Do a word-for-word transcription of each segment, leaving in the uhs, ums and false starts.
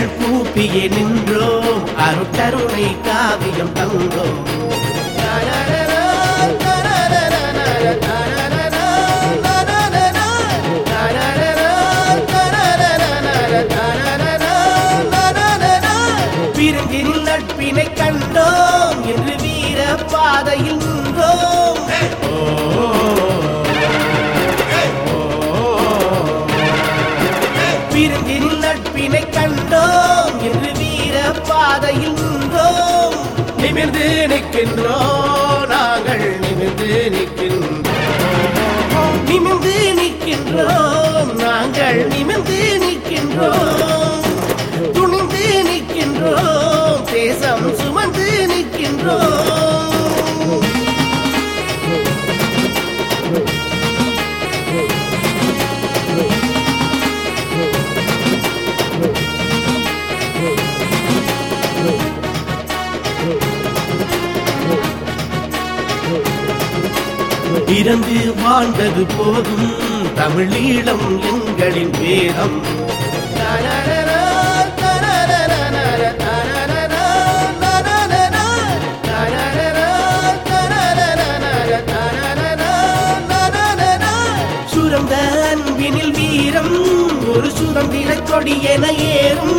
கூப்பியே நின்றோம், அருட்கருணை காவியம் தந்தோம். பிரிந்தினில் நட்பினை கண்டோம், என்று வீர பாதையில் நின்றோம். பிரிந்தினில் நட்பினை கண்டோம், என்று வீர பாதையில் நின்றோம். நிமிர்ந்து நிற்கின்றோம், நாங்கள் நிமிர்ந்து நிற்கின்றோம். நிமிர்ந்து நிற்கின்றோம், நாங்கள் நிமிர்ந்து நிற்கின்றோம். துணிந்து நிற்கின்றோம், தேசம் சுமந்து நிற்கின்றோம். இறந்து வாழ்ந்தது போதும், தமிழீழம் எங்களின் வேதம். சுரந்த அன்பினில் வீரம், ஒரு சுதந்திர கொடி என ஏறும்.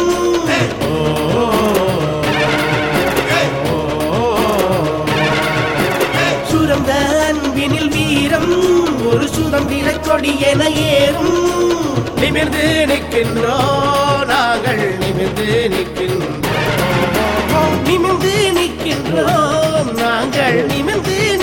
சுரந்த அன்பினில் வீரம், ஒரு சுதந்திர கொடி என ஏறும். நிமிர்ந்து நிற்கின்றோம், நாங்கள் நிமிர்ந்து நிற்கின்றோம். நிமிர்ந்து நிற்கின்றோம், நாங்கள் நிமிர்ந்து